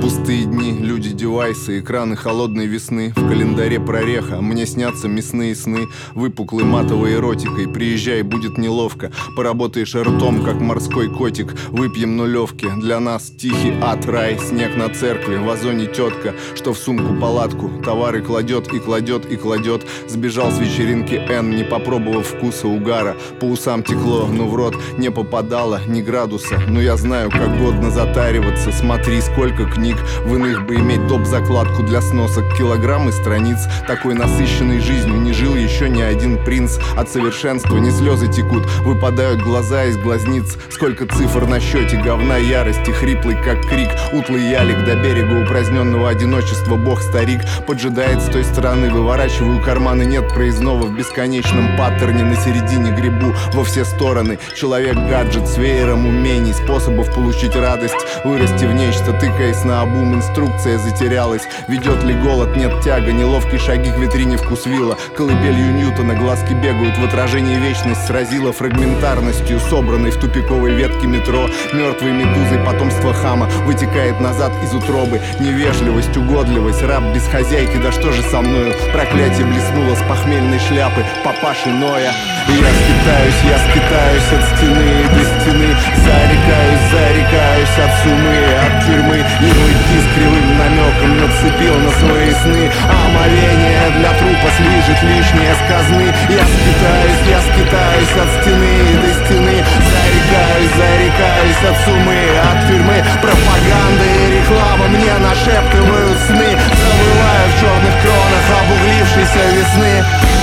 Пустые дни, люди, девайсы, экраны холодной весны. В календаре прореха, мне снятся мясные сны. Выпуклой матовой эротикой, приезжай, будет неловко. Поработаешь ртом, как морской котик. Выпьем нулевки, для нас тихий ад, рай. Снег на церкви, в озоне тетка, что в сумку палатку товары кладет и кладет и кладет. Сбежал с вечеринки Н, не попробовав вкуса угара. По усам текло, но в рот не попадало ни градуса. Но я знаю, как годно затариваться. Смотри, сколько книг. В иных бы иметь доп-закладку для сносок, килограммы страниц. Такой насыщенной жизнью не жил еще ни один принц. От совершенства не слезы текут, выпадают глаза из глазниц. Сколько цифр на счете, говна ярости, хриплый как крик. Утлый ялик до берега упраздненного одиночества. Бог-старик поджидает с той стороны. Выворачиваю карманы, нет проездного в бесконечном паттерне. На середине грибу во все стороны. Человек-гаджет с веером умений, способов получить радость, вырасти в нечто, тыкаясь на обум. Инструкция затерялась. Ведет ли голод, нет тяга. Неловкие шаги к витрине вкусвилла. Колыбелью Ньютона глазки бегают. В отражении вечность сразила фрагментарностью, собранной в тупиковой ветке метро. Мертвой медузой потомство хама вытекает назад из утробы. Невежливость, угодливость, раб без хозяйки. Да что же со мною? Проклятие блеснуло с похмельной шляпы папаши Ноя. И я скитаюсь от стены до стены. Зарекаюсь от сумы, от тюрьмы. И мой с кривым намеком нацепил на свои сны. Омовение для трупа слижет лишнее с казны. Я скитаюсь от стены до стены. Зарекаюсь от сумы, от тюрьмы. Пропаганда и реклама мне нашептывают сны. Завываю в черных кронах обуглившейся весны.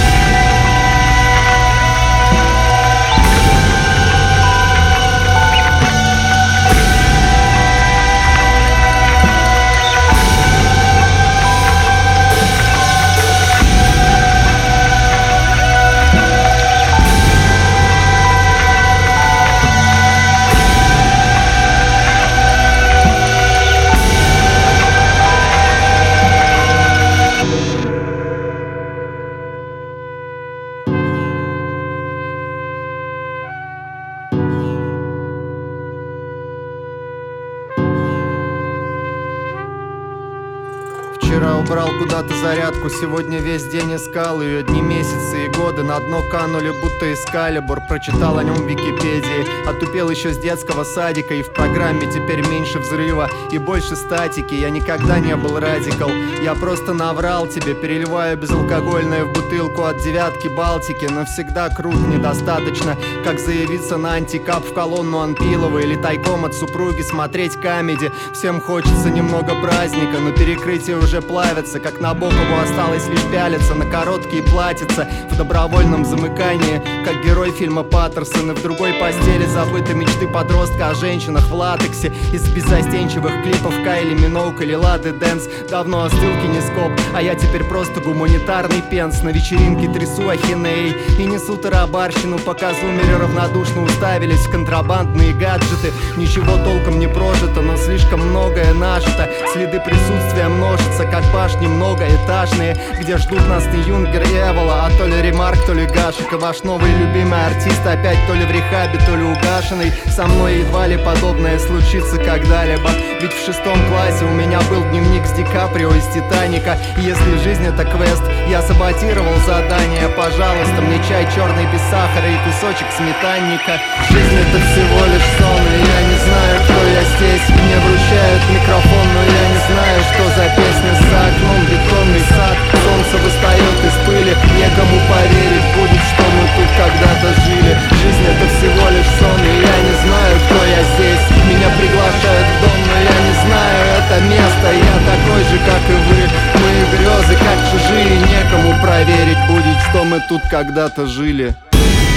Вчера убрал куда-то зарядку, сегодня весь день искал ее. Дни, месяцы и годы на дно канули, будто эскалибур. Прочитал о нем в Википедии, отупел еще с детского садика. И в программе теперь меньше взрыва и больше статики. Я никогда не был радикал, я просто наврал тебе. Переливаю безалкогольное в бутылку от девятки Балтики. Навсегда крут недостаточно, как заявиться на антикап в колонну Анпилова. Или тайком от супруги смотреть камеди. Всем хочется немного праздника, но перекрытие уже плавится. Как Набокову осталось лишь пялиться на короткие платьица в добровольном замыкании, как герой фильма Паттерсон. И в другой постели забыты мечты подростка о женщинах в латексе. Из беззастенчивых клипов Кайли Миноуг или Лады Дэнс давно остыл кинескоп, а я теперь просто гуманитарный пенс. На вечеринке трясу ахинеей и несу тарабарщину, пока зумеры равнодушно уставились в контрабандные гаджеты. Ничего толком не прожито, но слишком многое нажито. Следы присутствия множатся, как башни многоэтажные, где ждут нас не Юнгер и Эвола, а то ли Ремарк, то ли Гашек. И ваш новый любимый артист опять то ли в рехабе, то ли угашенный. Со мной едва ли подобное случится когда-либо. Ведь в 6 классе у меня был дневник с Ди Каприо из Титаника. И если жизнь это квест, я саботировал задание. Пожалуйста, мне чай черный без сахара и кусочек сметанника. Жизнь это всего лишь сон, и я не знаю, кто я здесь. Мне вручают микрофон, но я не знаю, что за песня. За окном бетонный сад, солнце восстает из пыли. Некому поверить будет, что мы тут когда-то жили. Жизнь это всего лишь сон, и я не знаю, кто я здесь. Меня приглашают в дом, но я не знаю это место. Я такой же, как и вы. Мои грезы как чужие, некому проверить будет, что мы тут когда-то жили.